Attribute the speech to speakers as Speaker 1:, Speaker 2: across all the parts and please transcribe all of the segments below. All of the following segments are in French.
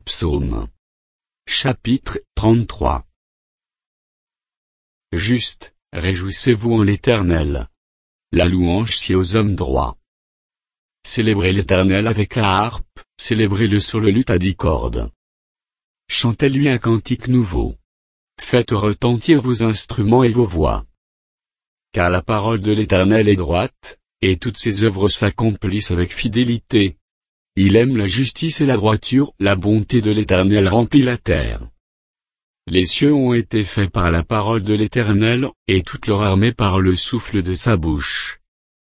Speaker 1: Psaume. Chapitre 33. Juste, réjouissez-vous en l'Éternel. La louange sied aux hommes droits. Célébrez l'Éternel avec la harpe, célébrez-le sur le luth à 10 cordes. Chantez-lui un cantique nouveau. Faites retentir vos instruments et vos voix. Car la parole de l'Éternel est droite, et toutes ses œuvres s'accomplissent avec fidélité. Il aime la justice et la droiture, la bonté de l'Éternel remplit la terre. Les cieux ont été faits par la parole de l'Éternel, et toute leur armée par le souffle de sa bouche.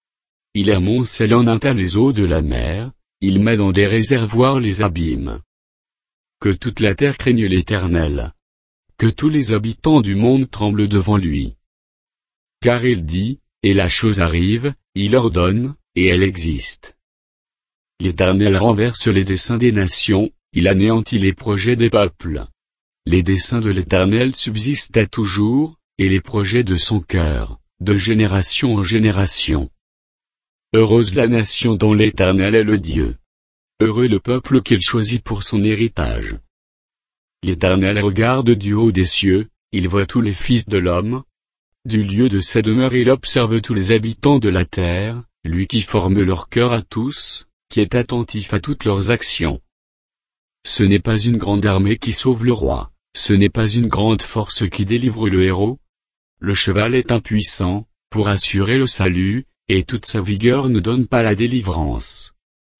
Speaker 1: Il amoncelle en un tas les eaux de la mer, il met dans des réservoirs les abîmes. Que toute la terre craigne l'Éternel. Que tous les habitants du monde tremblent devant lui. Car il dit, et la chose arrive, il ordonne, et elle existe. L'Éternel renverse les desseins des nations, il anéantit les projets des peuples. Les desseins de l'Éternel subsistent à toujours, et les projets de son cœur, de génération en génération. Heureuse la nation dont l'Éternel est le Dieu. Heureux le peuple qu'il choisit pour son héritage. L'Éternel regarde du haut des cieux, il voit tous les fils de l'homme. Du lieu de sa demeure il observe tous les habitants de la terre, lui qui forme leur cœur à tous, qui est attentif à toutes leurs actions. Ce n'est pas une grande armée qui sauve le roi, ce n'est pas une grande force qui délivre le héros. Le cheval est impuissant, pour assurer le salut, et toute sa vigueur ne donne pas la délivrance.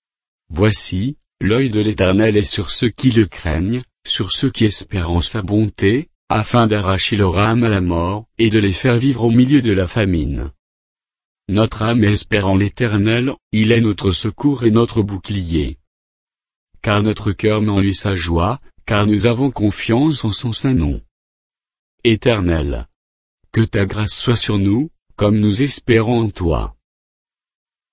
Speaker 1: Voici, l'œil de l'Éternel est sur ceux qui le craignent, sur ceux qui espèrent en sa bonté, afin d'arracher leur âme à la mort, et de les faire vivre au milieu de la famine. Notre âme espère en l'Éternel, il est notre secours et notre bouclier. Car notre cœur met en lui sa joie, car nous avons confiance en son saint nom. Éternel, que ta grâce soit sur nous, comme nous espérons en toi.